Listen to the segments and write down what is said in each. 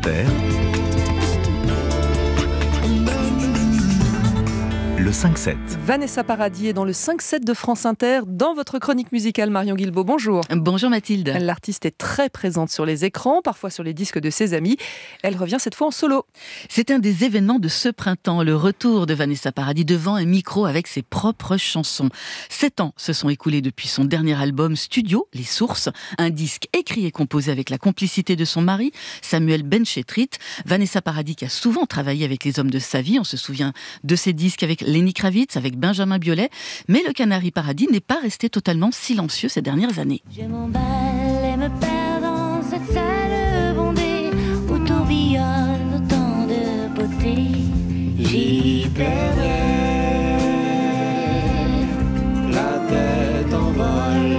Inter, le 5-7. Vanessa Paradis est dans le 5-7 de France Inter, dans votre chronique musicale. Marion Guilbault, bonjour. Bonjour Mathilde. L'artiste est très présente sur les écrans, parfois sur les disques de ses amis. Elle revient cette fois en solo. C'est un des événements de ce printemps, le retour de Vanessa Paradis devant un micro avec ses propres chansons. 7 ans se sont écoulés depuis son dernier album studio, Les Sources, un disque écrit et composé avec la complicité de son mari, Samuel Benchetrit. Vanessa Paradis qui a souvent travaillé avec les hommes de sa vie, on se souvient de ses disques avec Lenny Kravitz, avec Benjamin Biolay, mais le Canari Paradis n'est pas resté totalement silencieux ces dernières années. Je m'emballe et me perds dans cette salle bondée où tourbillonne autant de beauté. J'y perdrai la tête en vol,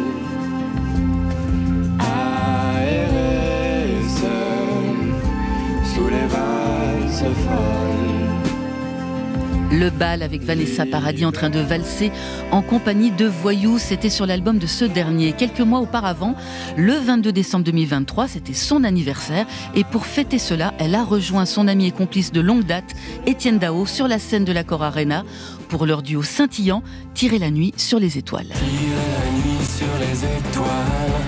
aérée seule sous les valses folles. Le bal avec Vanessa Paradis en train de valser en compagnie de voyous, c'était sur l'album de ce dernier. Quelques mois auparavant, le 22 décembre 2023, c'était son anniversaire. Et pour fêter cela, elle a rejoint son ami et complice de longue date, Etienne Dao, sur la scène de l'Accor Arena pour leur duo scintillant, Tirer la nuit sur les étoiles. Tirer la nuit sur les étoiles.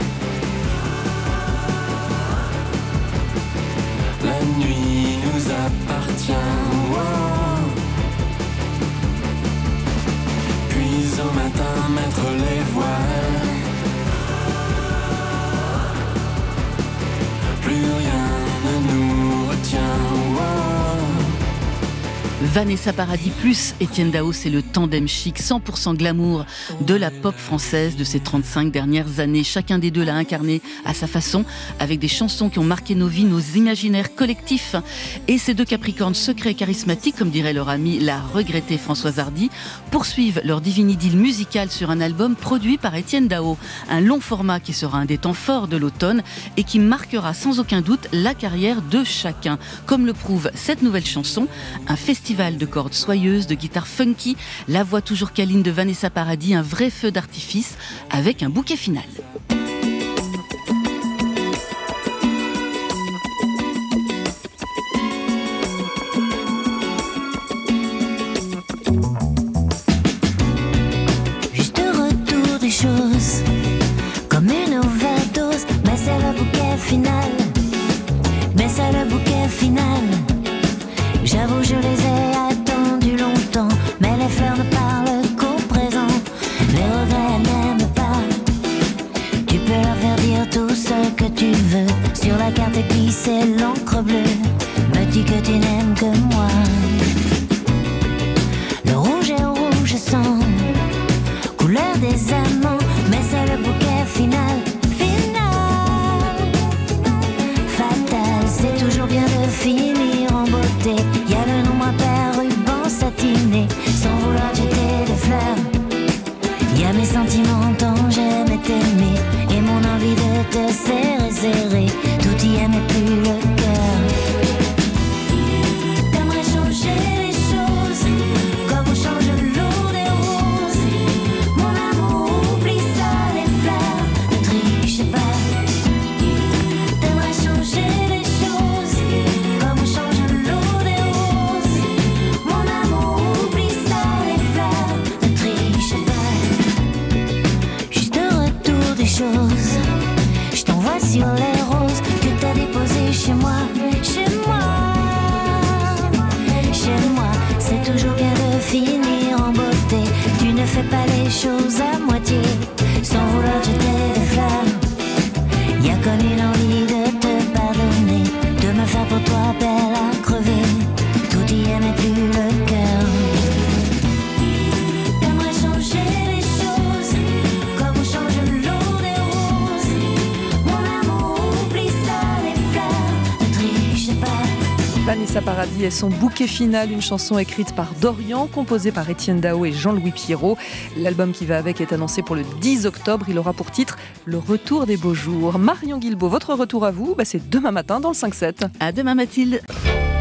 La nuit nous appartient. Wow. Au matin, mettre les voiles. Plus rien ne nous retient. Wow. Vanessa Paradis plus Etienne Dao, c'est le tandem chic 100% glamour de la pop française de ces 35 dernières années. Chacun des deux l'a incarné à sa façon, avec des chansons qui ont marqué nos vies, nos imaginaires collectifs. Et ces deux capricornes secrets et charismatiques, comme dirait leur amie la regrettée Françoise Hardy, poursuivent leur divine idylle musicale sur un album produit par Etienne Dao. Un long format qui sera un des temps forts de l'automne et qui marquera sans aucun doute la carrière de chacun. Comme le prouve cette nouvelle chanson, un festival de cordes soyeuses, de guitare funky, la voix toujours câline de Vanessa Paradis, un vrai feu d'artifice avec un bouquet final. Juste retour des choses, comme une overdose, mais c'est le bouquet final. Mais c'est le bouquet final. J'avoue, je les ai attendus longtemps, mais les fleurs ne parlent qu'au présent. Les regrets n'aiment pas. Tu peux leur faire dire tout ce que tu veux. Sur la carte glissée l'encre bleue me dit que tu n'aimes que moi. Le rouge est rouge sang, couleur des amants, mais c'est le bouquet final. Fatal, c'est toujours bien de finir en beauté. Y a le nombre impair, ruban satiné, sans vouloir jeter des fleurs. Y a mes sentiments tant j'aimais t'aimer, et mon envie de te serrer, serrer. Tout y est mais plus le cœur. T'aimerais changer les choses, comme on change l'eau des roses. Mon amour, oublie ça, les fleurs, ne triche pas. T'aimerais changer les choses, comme on change l'eau des roses. Mon amour, oublie ça, les fleurs, ne triche pas. Juste retour des choses, je t'envoie sur les roses que t'as déposées chez moi. Chez moi, chez moi, c'est toujours bien de finir en beauté. Tu ne fais pas les choses à moitié, sans vouloir jeter des fleurs. Y a comme une envie de te pardonner, de me faire pour toi belle à crever. Tout y est mais plus le cœur. T'aimerais changer les choses, comme on change l'eau des roses. Mon amour, oublie ça, les fleurs, ne triche pas. Vanessa Paradis et son bouquet final, une chanson écrite par Dorian, composée par Etienne Dao et Jean-Louis Pierrot. L'album qui va avec est annoncé pour le 10 octobre. Il aura pour titre Le retour des beaux jours. Marion Guilbault, votre retour à vous, c'est demain matin dans le 5-7. À demain Mathilde.